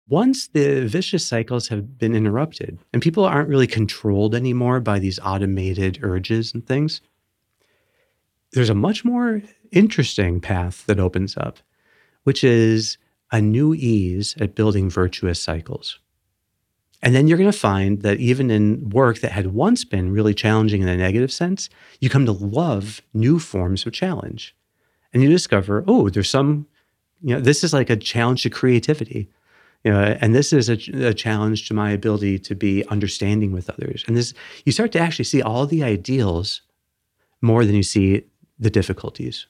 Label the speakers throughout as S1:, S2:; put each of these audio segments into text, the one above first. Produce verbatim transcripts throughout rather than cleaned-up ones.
S1: Once the vicious cycles have been interrupted and people aren't really controlled anymore by these automated urges and things, there's a much more interesting path that opens up, which is a new ease at building virtuous cycles. And then you're going to find that even in work that had once been really challenging in a negative sense, you come to love new forms of challenge. And you discover, oh, there's some, you know, this is like a challenge to creativity. You know, and this is a, a challenge to my ability to be understanding with others. And this, you start to actually see all the ideals more than you see the difficulties.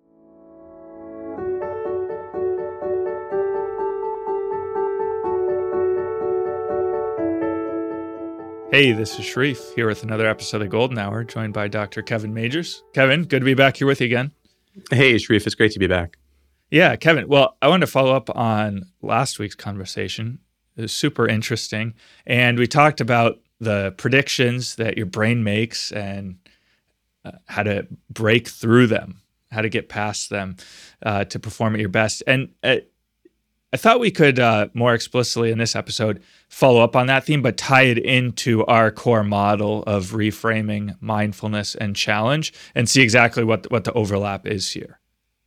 S2: Hey, this is Sharif here with another episode of Golden Hour, joined by Doctor Kevin Majors. Kevin, good to be back here with you again.
S1: Hey, Sharif, it's great to be back.
S2: Yeah, Kevin. Well, I wanted to follow up on last week's conversation. It was super interesting. And we talked about the predictions that your brain makes and uh, how to break through them, how to get past them uh, to perform at your best. And uh, I thought we could uh, more explicitly in this episode follow up on that theme, but tie it into our core model of reframing mindfulness and challenge and see exactly what, what the overlap is here.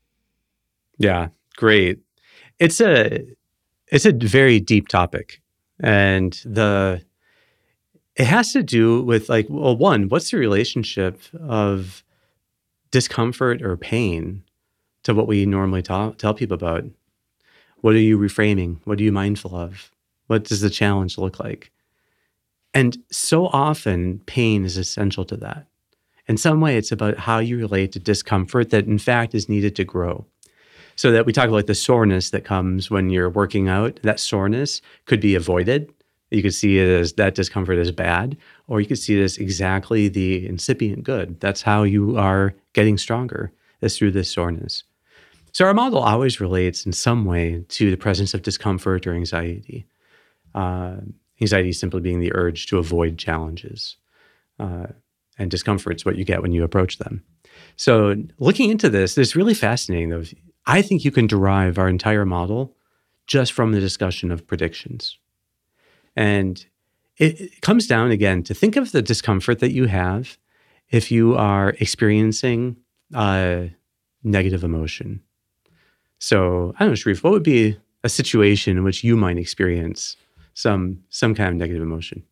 S1: Yeah, great. It's a it's a very deep topic, and the it has to do with like, well, one, what's the relationship of discomfort or pain to what we normally ta- tell people about? What are you reframing? What are you mindful of? What does the challenge look like? And so often, pain is essential to that. In some way, it's about how you relate to discomfort that, in fact, is needed to grow. So that we talk about the soreness that comes when you're working out. That soreness could be avoided. You could see it as that discomfort is bad, or you could see it as exactly the incipient good. That's how you are getting stronger, is through this soreness. So our model always relates in some way to the presence of discomfort or anxiety. Uh, anxiety simply being the urge to avoid challenges. Uh, and discomfort is what you get when you approach them. So looking into this, it's really fascinating though. I think you can derive our entire model just from the discussion of predictions. And it, it comes down again to think of the discomfort that you have if you are experiencing uh, negative emotion. So I don't know, Sharif, what would be a situation in which you might experience some some kind of negative emotion?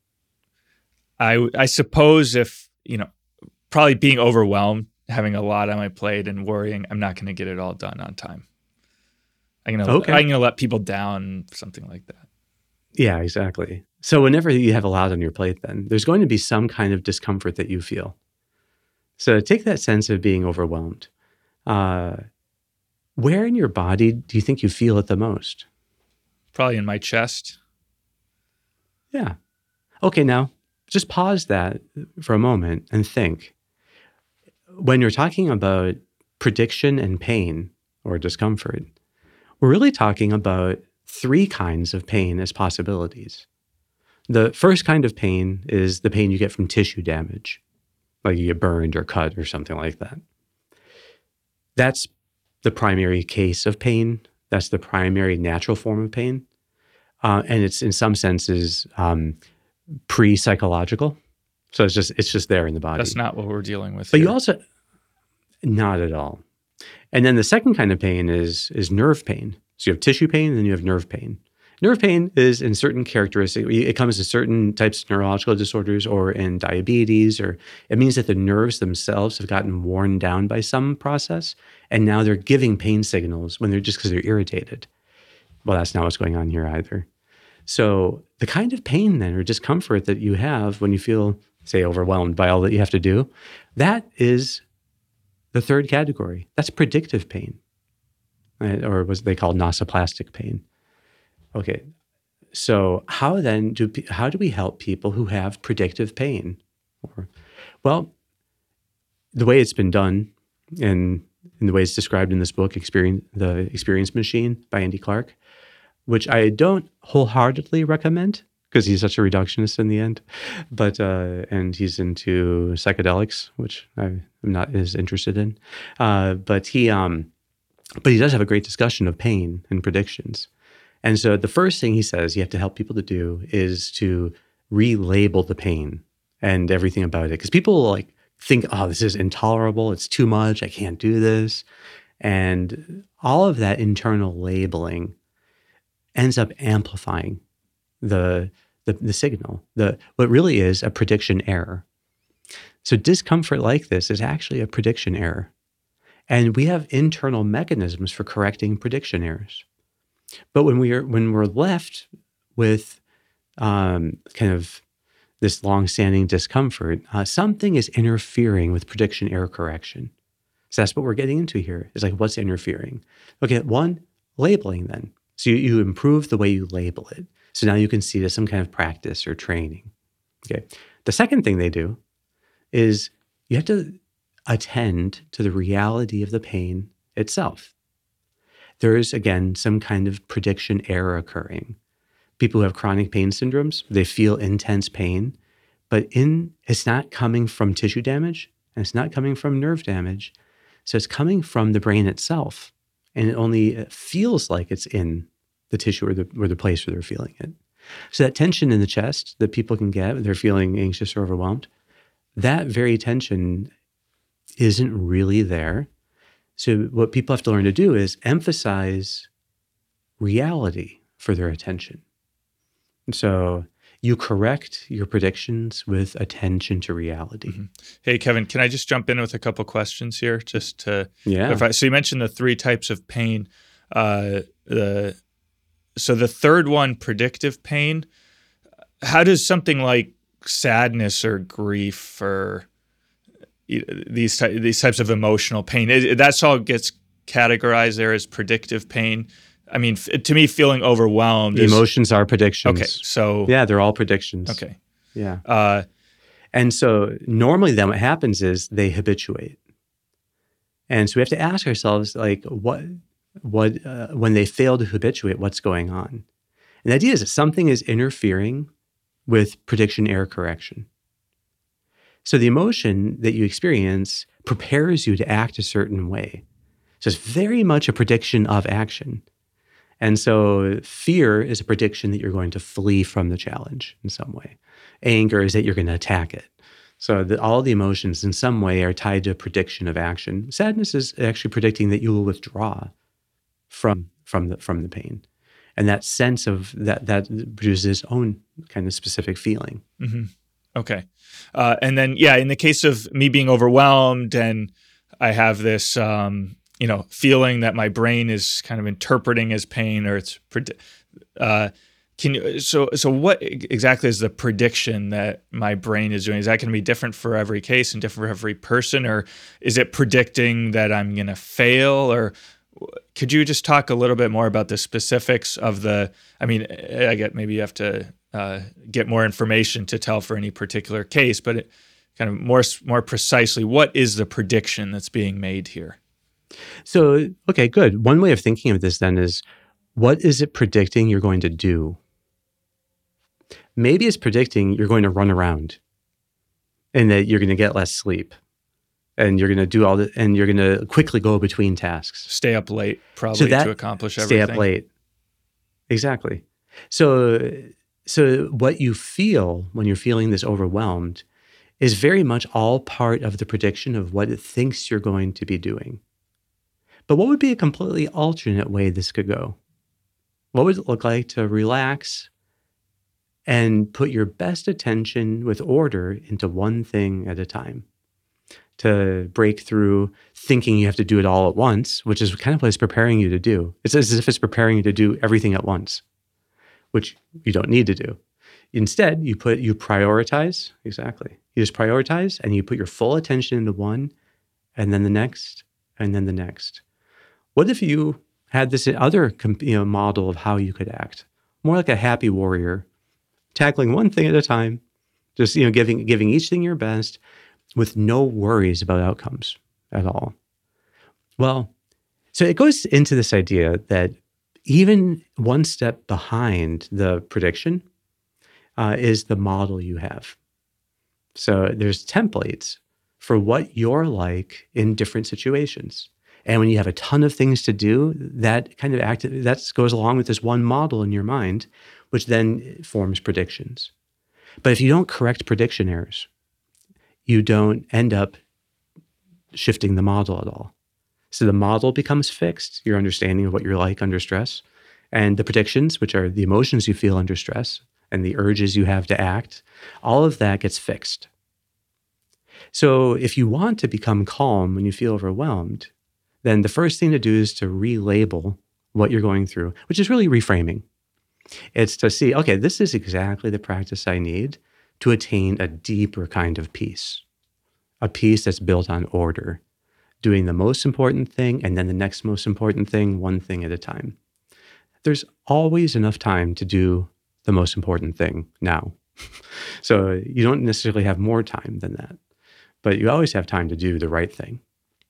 S2: I, I suppose if, you know, probably being overwhelmed, having a lot on my plate and worrying I'm not going to get it all done on time. I'm going to
S1: Okay.
S2: I'm going to let people down, something like that.
S1: Yeah, exactly. So whenever you have a lot on your plate, then there's going to be some kind of discomfort that you feel. So take that sense of being overwhelmed. Uh, where in your body do you think you feel it the most?
S2: Probably in my chest.
S1: Yeah. Okay, now just pause that for a moment and think. When you're talking about prediction and pain or discomfort, we're really talking about three kinds of pain as possibilities. The first kind of pain is the pain you get from tissue damage, like you get burned or cut or something like that. That's the primary case of pain. That's the primary natural form of pain. Uh, and it's in some senses um, pre-psychological. So it's just it's just there in the body.
S2: That's not what we're dealing with
S1: But
S2: here.
S1: you also, not at all. And then the second kind of pain is is nerve pain. So you have tissue pain and then you have nerve pain. Nerve pain is in certain characteristics. It comes in certain types of neurological disorders or in diabetes, or it means that the nerves themselves have gotten worn down by some process, and now they're giving pain signals when they're just because they're irritated. Well, that's not what's going on here either. So the kind of pain then or discomfort that you have when you feel, say, overwhelmed by all that you have to do, that is the third category. That's predictive pain, right? Or what they call nosoplastic pain. Okay, so how then do how do we help people who have predictive pain? Or, well, the way it's been done, in in the way it's described in this book, Experience, The Experience Machine by Andy Clark, which I don't wholeheartedly recommend because he's such a reductionist in the end, but uh, and he's into psychedelics, which I'm not as interested in. Uh, but he um, but he does have a great discussion of pain and predictions. And so the first thing he says you have to help people to do is to relabel the pain and everything about it. Because people like think, oh, this is intolerable. It's too much. I can't do this. And all of that internal labeling ends up amplifying the, the, the signal, the what really is a prediction error. So discomfort like this is actually a prediction error. And we have internal mechanisms for correcting prediction errors. But when we are when we're left with um, kind of this long-standing discomfort, uh, something is interfering with prediction error correction. So that's what we're getting into here. Is like, what's interfering? Okay, one, labeling then. So you, you improve the way you label it. So now you can see it as some kind of practice or training. Okay. The second thing they do is you have to attend to the reality of the pain itself. There is, again, some kind of prediction error occurring. People who have chronic pain syndromes, they feel intense pain, but in it's not coming from tissue damage, and it's not coming from nerve damage. So it's coming from the brain itself, and it only feels like it's in the tissue or the, or the place where they're feeling it. So that tension in the chest that people can get when they're feeling anxious or overwhelmed, that very tension isn't really there. So what people have to learn to do is emphasize reality for their attention. And so you correct your predictions with attention to reality.
S2: Mm-hmm. Hey, Kevin, can I just jump in with a couple questions here just to
S1: yeah.
S2: clarify? So you mentioned the three types of pain. Uh, the So the third one, predictive pain, how does something like sadness or grief or these ty- these types of emotional pain, it, that's all gets categorized there as predictive pain? I mean, f- to me, feeling overwhelmed is...
S1: Emotions are predictions.
S2: Okay, so...
S1: Yeah, they're all predictions.
S2: Okay.
S1: Yeah.
S2: Uh,
S1: and so normally then what happens is they habituate. And so we have to ask ourselves, like, what, what, uh, when they fail to habituate, what's going on? And the idea is that something is interfering with prediction error correction. So the emotion that you experience prepares you to act a certain way. So it's very much a prediction of action. And so fear is a prediction that you're going to flee from the challenge in some way. Anger is that you're going to attack it. So that all the emotions in some way are tied to a prediction of action. Sadness is actually predicting that you will withdraw from, from, the, from the pain. And that sense of that, that produces its own kind of specific feeling.
S2: Mm-hmm. Okay. Uh, and then, yeah, in the case of me being overwhelmed and I have this, um, you know, feeling that my brain is kind of interpreting as pain, or it's, uh, can you, so, so what exactly is the prediction that my brain is doing? Is that going to be different for every case and different for every person, or is it predicting that I'm going to fail? Or could you just talk a little bit more about the specifics of the, I mean, I get maybe you have to uh, get more information to tell for any particular case, but it, kind of more, more precisely, what is the prediction that's being made here?
S1: So, okay, good. One way of thinking of this then is, what is it predicting you're going to do? Maybe it's predicting you're going to run around and that you're going to get less sleep and you're going to do all the, and you're going to quickly go between tasks.
S2: Stay up late, probably,
S1: so that,
S2: to accomplish everything.
S1: Stay up late. Exactly. So, so what you feel when you're feeling this overwhelmed is very much all part of the prediction of what it thinks you're going to be doing. But what would be a completely alternate way this could go? What would it look like to relax and put your best attention with order into one thing at a time? To break through thinking you have to do it all at once, which is kind of what it's preparing you to do. It's as if it's preparing you to do everything at once, which you don't need to do. Instead, you put you prioritize, exactly. You just prioritize and you put your full attention into one, and then the next, and then the next. What if you had this other you know, model of how you could act? More like a happy warrior, tackling one thing at a time, just you know, giving giving each thing your best, with no worries about outcomes at all. Well, so it goes into this idea that even one step behind the prediction uh, is the model you have. So there's templates for what you're like in different situations. And when you have a ton of things to do, that kind of act that goes along with this one model in your mind, which then forms predictions. But if you don't correct prediction errors, you don't end up shifting the model at all. So the model becomes fixed, your understanding of what you're like under stress, and the predictions, which are the emotions you feel under stress and the urges you have to act, all of that gets fixed. So if you want to become calm when you feel overwhelmed, then the first thing to do is to relabel what you're going through, which is really reframing. It's to see, okay, this is exactly the practice I need to attain a deeper kind of peace, a peace that's built on order, doing the most important thing and then the next most important thing, one thing at a time. There's always enough time to do the most important thing now. So you don't necessarily have more time than that, but you always have time to do the right thing.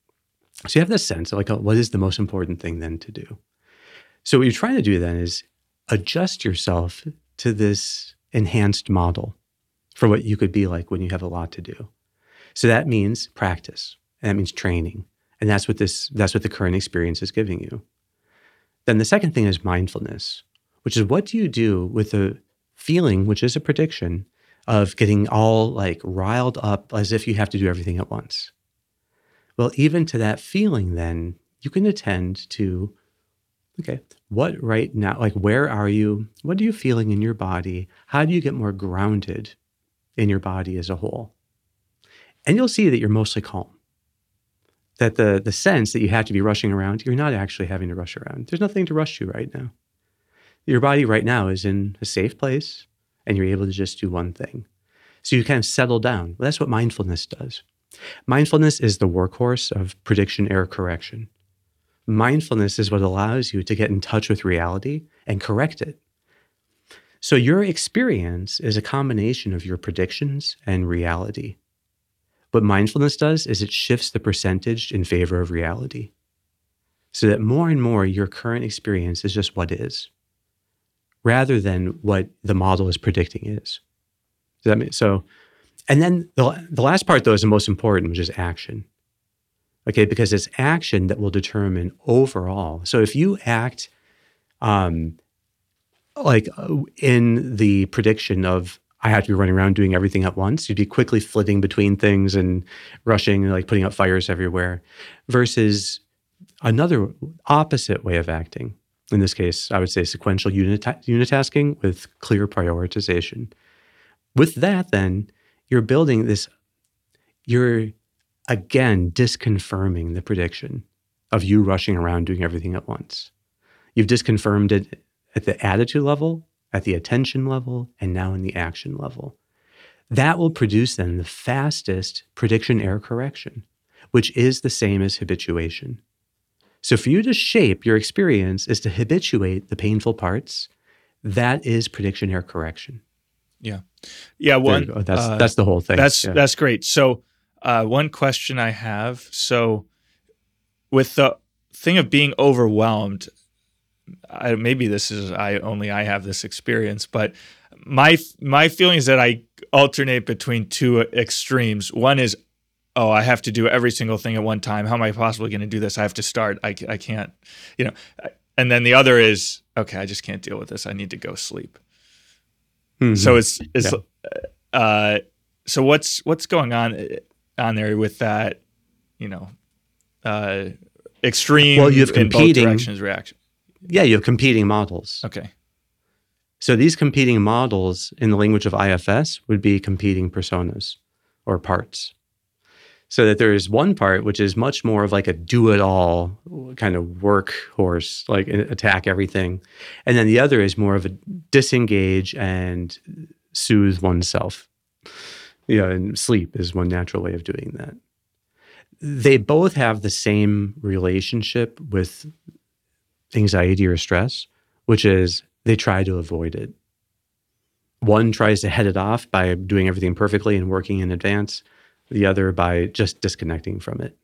S1: So you have this sense of like, oh, what is the most important thing then to do? So what you're trying to do then is adjust yourself to this enhanced model for what you could be like when you have a lot to do. So that means practice, and that means training. And that's what this, that's what the current experience is giving you. Then the second thing is mindfulness, which is what do you do with the feeling, which is a prediction, of getting all like riled up as if you have to do everything at once. Well, even to that feeling, then you can attend to, okay, what right now, like where are you? What are you feeling in your body? How do you get more grounded in your body as a whole? And you'll see that you're mostly calm. That the, the sense that you have to be rushing around, you're not actually having to rush around. There's nothing to rush you right now. Your body right now is in a safe place and you're able to just do one thing. So you kind of settle down. Well, that's what mindfulness does. Mindfulness is the workhorse of prediction error correction. Mindfulness is what allows you to get in touch with reality and correct it. So your experience is a combination of your predictions and reality. What mindfulness does is it shifts the percentage in favor of reality so that more and more your current experience is just what is, rather than what the model is predicting is. Does that mean so? And then the, the last part, though, is the most important, which is action. Okay, because it's action that will determine overall. So if you act um, like in the prediction of, I have to be running around doing everything at once, you'd be quickly flitting between things and rushing and like putting out fires everywhere, versus another opposite way of acting. In this case, I would say sequential unita- unitasking with clear prioritization. With that, then, you're building this, you're again disconfirming the prediction of you rushing around doing everything at once. You've disconfirmed it at the attitude level, at the attention level, and now in the action level. That will produce then the fastest prediction error correction, which is the same as habituation. So for you to shape your experience is to habituate the painful parts. That is prediction error correction.
S2: Yeah. Yeah. One,
S1: that's,
S2: uh,
S1: that's the whole thing.
S2: That's,
S1: yeah.
S2: that's great. So uh, one question I have, so with the thing of being overwhelmed, I, maybe this is, I only I have this experience, but my, my feeling is that I alternate between two extremes. One is, oh, I have to do every single thing at one time. How am I possibly going to do this? I have to start. I, I can't, you know. And then the other is, okay, I just can't deal with this. I need to go sleep. Mm-hmm. So it's it's yeah. uh, so what's what's going on on there with that, you know, uh, extreme
S1: well, you have
S2: in
S1: competing,
S2: both directions reaction.
S1: Yeah, you have competing models.
S2: Okay.
S1: So these competing models in the language of I F S would be competing personas or parts. So that there is one part which is much more of like a do-it-all kind of workhorse, like attack everything. And then the other is more of a disengage and soothe oneself. You know, and sleep is one natural way of doing that. They both have the same relationship with anxiety or stress, which is they try to avoid it. One tries to head it off by doing everything perfectly and working in advance. The other by just disconnecting from it.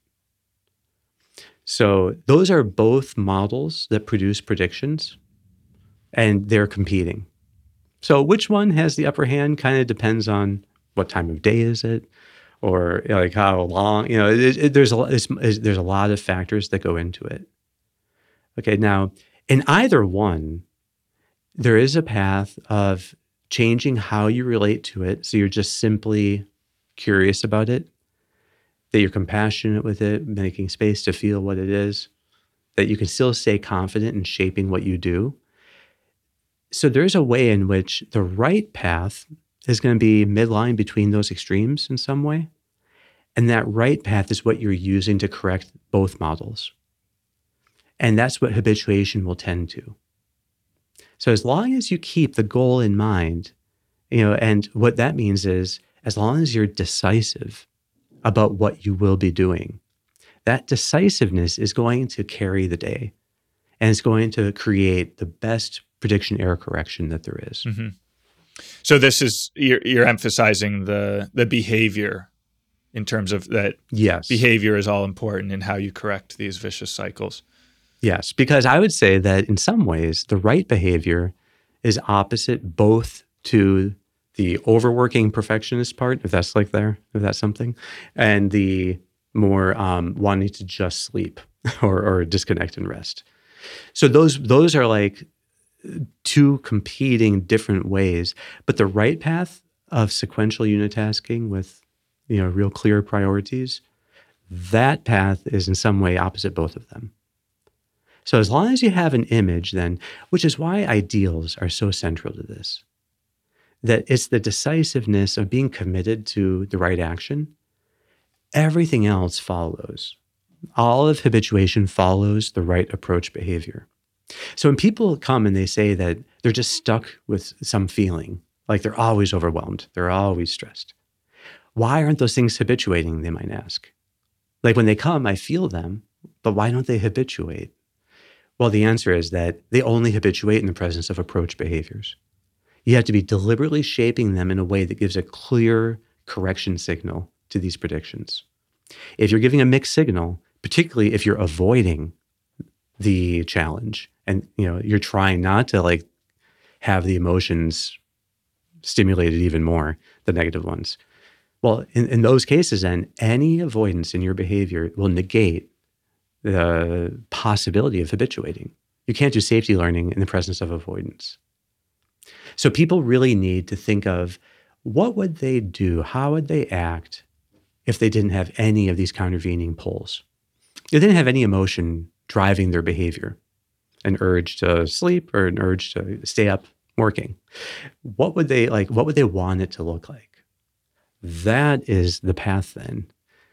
S1: So those are both models that produce predictions, and they're competing. So which one has the upper hand kind of depends on what time of day is it, or you know, like how long, you know, it, it, there's a lot, it's, it's, there's a lot of factors that go into it. Okay. Now in either one, there is a path of changing how you relate to it. So you're just simply curious about it, that you're compassionate with it, making space to feel what it is, that you can still stay confident in shaping what you do. So there's a way in which the right path is going to be midline between those extremes in some way. And that right path is what you're using to correct both models. And that's what habituation will tend to. So as long as you keep the goal in mind, you know, and what that means is as long as you're decisive about what you will be doing, that decisiveness is going to carry the day and it's going to create the best prediction error correction that there is.
S2: Mm-hmm. So this is, you're, you're emphasizing the the behavior in terms of that.
S1: Yes.
S2: Behavior is all important in how you correct these vicious cycles.
S1: Yes, because I would say that in some ways, the right behavior is opposite both to the overworking perfectionist part, if that's like there, if that's something, and the more um, wanting to just sleep or, or disconnect and rest. So those those are like two competing different ways, but the right path of sequential unitasking with, you know, real clear priorities, that path is in some way opposite both of them. So as long as you have an image then, which is why ideals are so central to this, that it's the decisiveness of being committed to the right action, everything else follows. All of habituation follows the right approach behavior. So when people come and they say that they're just stuck with some feeling, like they're always overwhelmed, they're always stressed, why aren't those things habituating, they might ask. Like when they come, I feel them, but why don't they habituate? Well, the answer is that they only habituate in the presence of approach behaviors. You have to be deliberately shaping them in a way that gives a clear correction signal to these predictions. If you're giving a mixed signal, particularly if you're avoiding the challenge and you know you're trying not to like have the emotions stimulated even more, the negative ones. Well, in, in those cases, then any avoidance in your behavior will negate the possibility of habituating. You can't do safety learning in the presence of avoidance. So people really need to think of what would they do, how would they act if they didn't have any of these countervening pulls? If they didn't have any emotion driving their behavior, an urge to sleep or an urge to stay up working. What would they like, what would they want it to look like? That is the path then.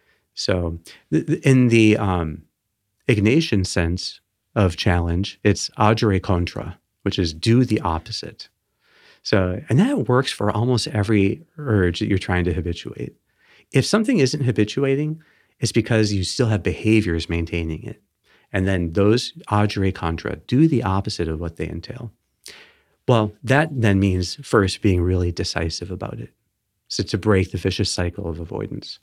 S1: So th- in the um, Ignatian sense of challenge, it's agere contra, which is do the opposite. So, and that works for almost every urge that you're trying to habituate. If something isn't habituating, it's because you still have behaviors maintaining it. And then those agere contra, do the opposite of what they entail. Well, that then means first being really decisive about it. So to break the vicious cycle of avoidance.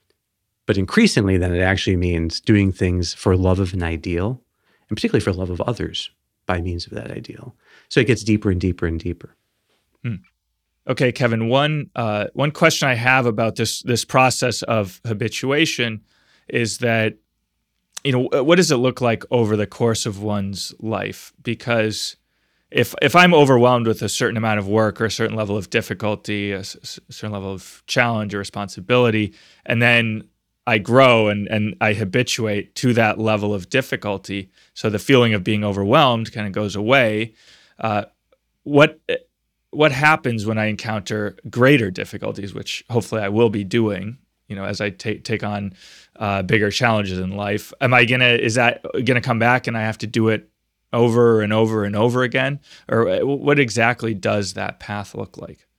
S1: But increasingly then it actually means doing things for love of an ideal, and particularly for love of others by means of that ideal. So it gets deeper and deeper and deeper.
S2: Hmm. Okay, Kevin, one uh, one question I have about this this process of habituation is that, you know, what does it look like over the course of one's life? Because if if I'm overwhelmed with a certain amount of work or a certain level of difficulty, a, s- a certain level of challenge or responsibility, and then I grow and, and I habituate to that level of difficulty, so the feeling of being overwhelmed kind of goes away. Uh, what what happens when I encounter greater difficulties, which hopefully I will be doing, you know, as I take take on uh, bigger challenges in life? Am I gonna is that gonna come back and I have to do it over and over and over again, or what exactly does that path look like?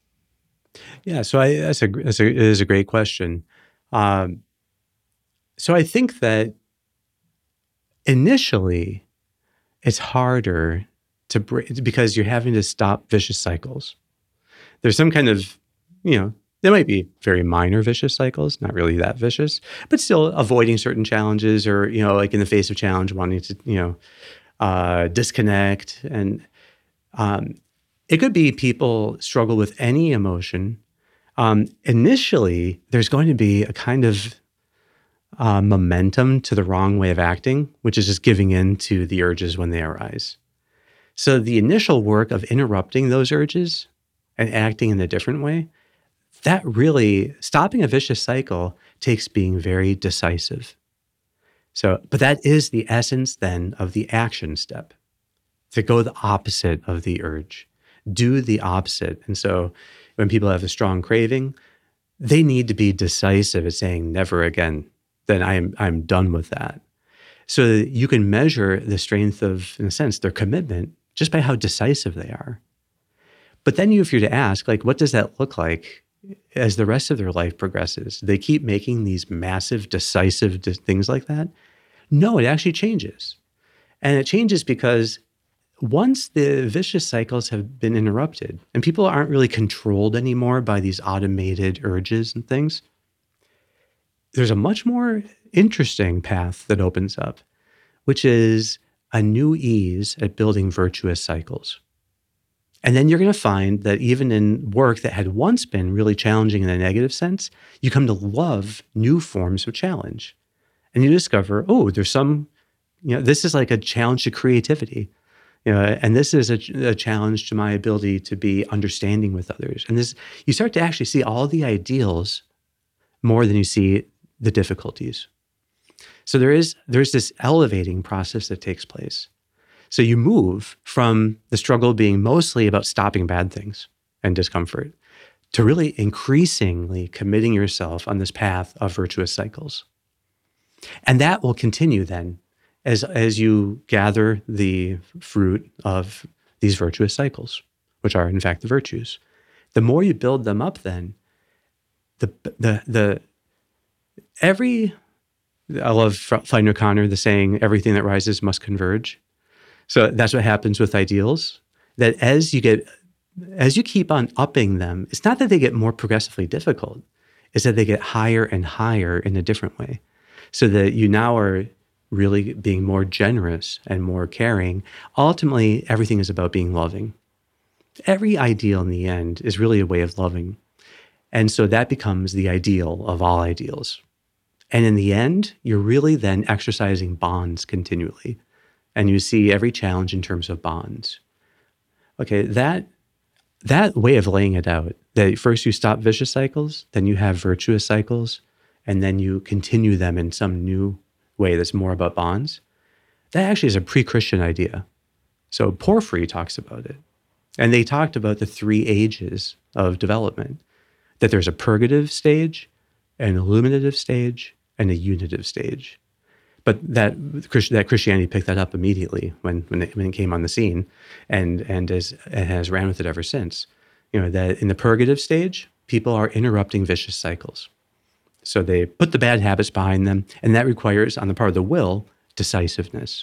S1: Yeah, so I, that's a that's a it is a great question. Um, so I think that initially it's harder to break because you're having to stop vicious cycles. There's some kind of, you know, there might be very minor vicious cycles, not really that vicious, but still avoiding certain challenges or, you know, like in the face of challenge, wanting to, you know, uh, disconnect. And um, it could be people struggle with any emotion Um, initially, there's going to be a kind of uh, momentum to the wrong way of acting, which is just giving in to the urges when they arise. So the initial work of interrupting those urges and acting in a different way, that really, stopping a vicious cycle takes being very decisive. So, but that is the essence then of the action step, to go the opposite of the urge, do the opposite. And so when people have a strong craving, they need to be decisive at saying never again, then I'm, I'm done with that. So that you can measure the strength of, in a sense, their commitment just by how decisive they are. But then you, if you're to ask, like, what does that look like as the rest of their life progresses? Do they keep making these massive, decisive de- things like that? No, it actually changes. And it changes because once the vicious cycles have been interrupted and people aren't really controlled anymore by these automated urges and things, there's a much more interesting path that opens up, which is a new ease at building virtuous cycles. And then you're going to find that even in work that had once been really challenging in a negative sense, you come to love new forms of challenge. And you discover, oh, there's some, you know, this is like a challenge to creativity. You know, and this is a, a challenge to my ability to be understanding with others. And this, you start to actually see all the ideals more than you see the difficulties. So there is there's this elevating process that takes place. So you move from the struggle being mostly about stopping bad things and discomfort to really increasingly committing yourself on this path of virtuous cycles. And that will continue then as, as you gather the fruit of these virtuous cycles, which are in fact the virtues. The more you build them up then, the the the every I love Flannery O'Connor, the saying, everything that rises must converge. So that's what happens with ideals, that as you get, as you keep on upping them, it's not that they get more progressively difficult, it's that they get higher and higher in a different way. So that you now are really being more generous and more caring. Ultimately, everything is about being loving. Every ideal in the end is really a way of loving. And so that becomes the ideal of all ideals. And in the end, you're really then exercising bonds continually. And you see every challenge in terms of bonds. Okay, that that way of laying it out, that first you stop vicious cycles, then you have virtuous cycles, and then you continue them in some new way that's more about bonds, that actually is a pre-Christian idea. So Porphyry talks about it. And they talked about the three ages of development, that there's a purgative stage, an illuminative stage, and a unitive stage. But that that Christianity picked that up immediately when when it, when it came on the scene, and and as and has ran with it ever since. You know, that in the purgative stage, people are interrupting vicious cycles. So they put the bad habits behind them, and that requires, on the part of the will, decisiveness.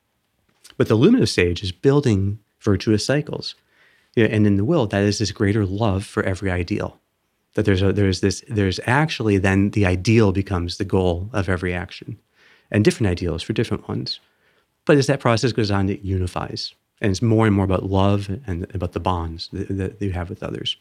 S1: But the illuminative stage is building virtuous cycles. You know, and in the will, that is this greater love for every ideal. That there's a, there's this there's actually then the ideal becomes the goal of every action, and different ideals for different ones. But as that process goes on, it unifies, and it's more and more about love and about the bonds that, that you have with others.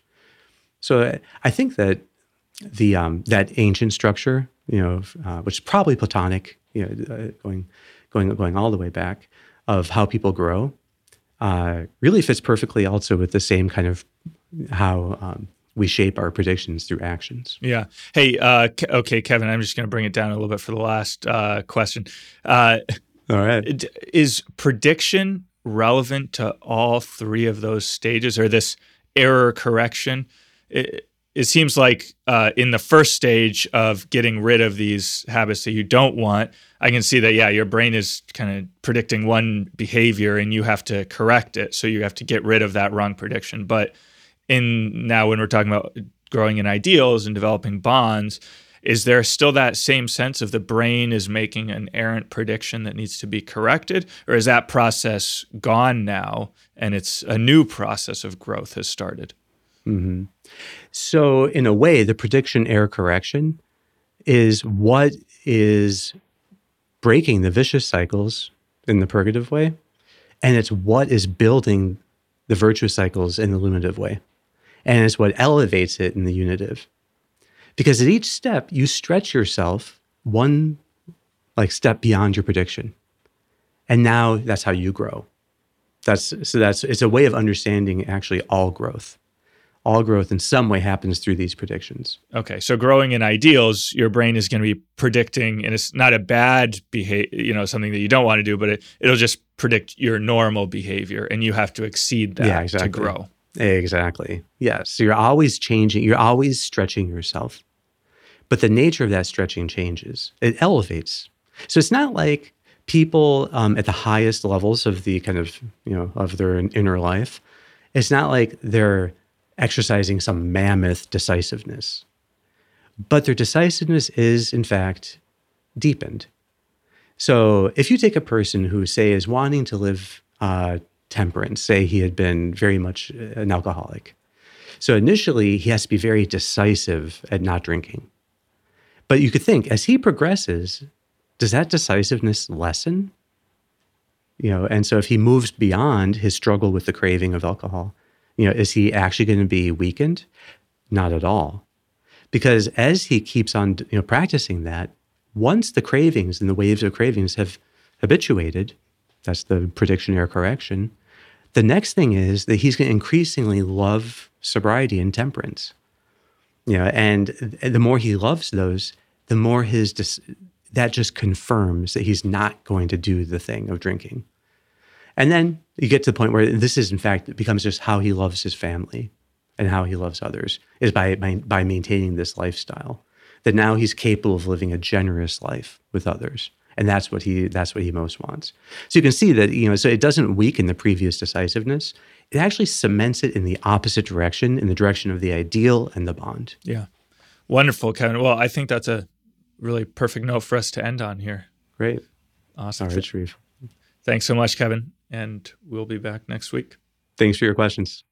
S1: So I think that the um, that ancient structure, you know, uh, which is probably Platonic, you know, uh, going going going all the way back, of how people grow, uh, really fits perfectly also with the same kind of how. Um, we shape our predictions through actions.
S2: Yeah. Hey, uh, okay, Kevin, I'm just going to bring it down a little bit for the last uh, question. Uh,
S1: all right.
S2: Is prediction relevant to all three of those stages, or this error correction? It, it seems like uh, in the first stage of getting rid of these habits that you don't want, I can see that, yeah, your brain is kind of predicting one behavior and you have to correct it. So you have to get rid of that wrong prediction. But in now when we're talking about growing in ideals and developing bonds, is there still that same sense of the brain is making an errant prediction that needs to be corrected? Or is that process gone now and it's a new process of growth has started?
S1: Mm-hmm. So in a way, the prediction error correction is what is breaking the vicious cycles in the purgative way, and it's what is building the virtuous cycles in the illuminative way. And it's what elevates it in the unitive. Because at each step, you stretch yourself one like step beyond your prediction. And now that's how you grow. That's so that's it's a way of understanding actually all growth. All growth in some way happens through these predictions.
S2: Okay, so growing in ideals, your brain is going to be predicting, and it's not a bad behavior, you know, something that you don't want to do, but it, it'll just predict your normal behavior, and you have to exceed that
S1: Yeah, exactly.
S2: to grow.
S1: Exactly. Yes. So you're always changing. You're always stretching yourself. But the nature of that stretching changes. It elevates. So it's not like people um, at the highest levels of the kind of, you know, of their inner life, it's not like they're exercising some mammoth decisiveness. But their decisiveness is, in fact, deepened. So if you take a person who, say, is wanting to live uh, temperance, say he had been very much an alcoholic. So initially, he has to be very decisive at not drinking. But you could think, as he progresses, does that decisiveness lessen? You know, and so if he moves beyond his struggle with the craving of alcohol, you know, is he actually going to be weakened? Not at all. Because as he keeps on, you know, practicing that, once the cravings and the waves of cravings have habituated, that's the prediction error correction, the next thing is that he's going to increasingly love sobriety and temperance. You know, and the more he loves those, the more his dis- that just confirms that he's not going to do the thing of drinking. And then you get to the point where this is, in fact, it becomes just how he loves his family and how he loves others is by, by, by maintaining this lifestyle. That now he's capable of living a generous life with others. And that's what he that's what he most wants. So you can see that, you know, so it doesn't weaken the previous decisiveness. It actually cements it in the opposite direction, in the direction of the ideal and the bond.
S2: Yeah. Wonderful, Kevin. Well, I think that's a really perfect note for us to end on here.
S1: Great.
S2: Awesome.
S1: All right, Sharif.
S2: Thanks so much, Kevin. And we'll be back next week.
S1: Thanks for your questions.